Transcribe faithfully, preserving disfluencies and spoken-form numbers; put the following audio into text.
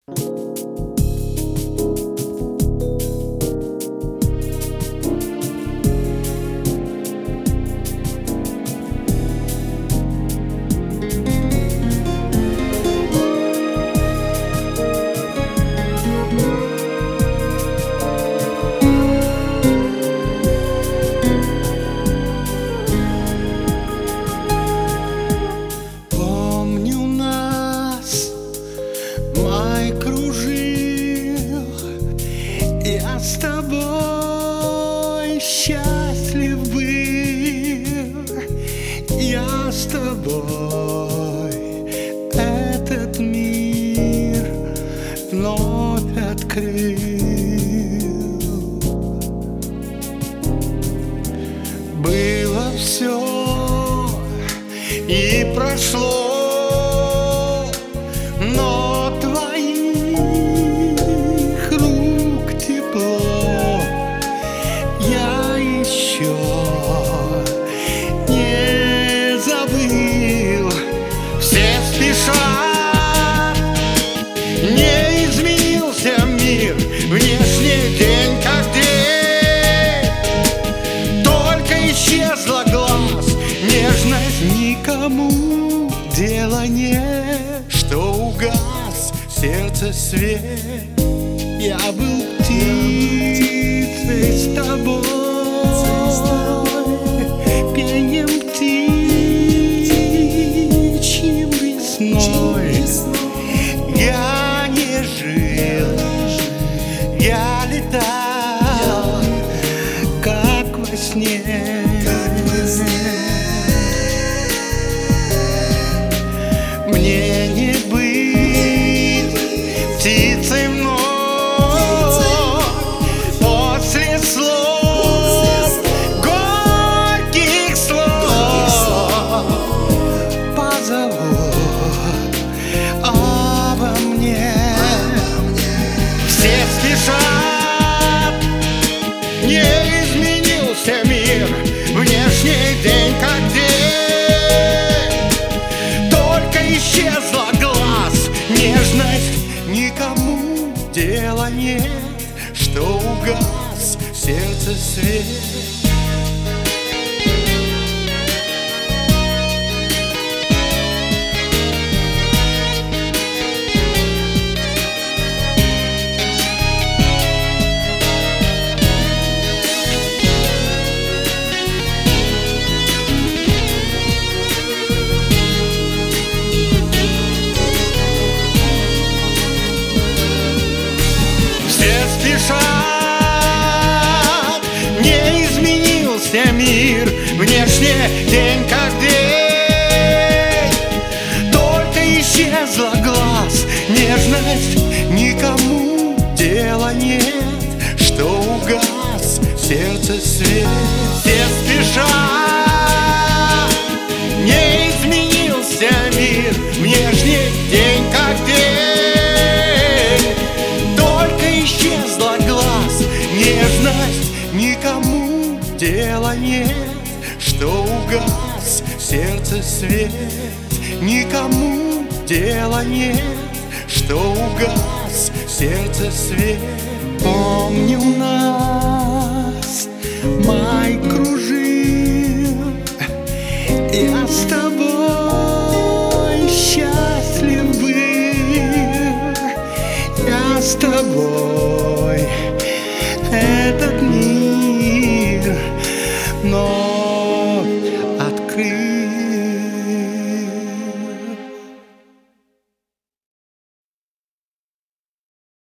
Я с тобой счастлив был, я с тобой этот мир вновь открыл. Было все и прошло, но твоих рук тепло я еще не забыл. Все спешат, не изменился мир, внешний день как день, только исчезла глаз, нежность никому дела нет, что угас в сердце свет. Я был птицей с тобой, пением птичьим весной. Я не жил, я летал, как во сне. Мне не быть птицей вновь после слов, горьких слов. Позову обо мне. Все спешат, не изменился мир, внешний день как день, только исчезла глаз, нежность никому дела нет, что угас в сердце свет. Не изменился мир, внешне день как день, только исчезла глаз, нежность никому дела нет, что угас в сердце свет. Все спешат, не изменился мир, внешне день как день, только исчезла глаз, нежность никому дела нет, что угас в сердце свет. Никому дела нет, что угас в сердце свет. Помню нас, май кружил, я с тобой счастлив был, я с тобой этот мир вновь открыл.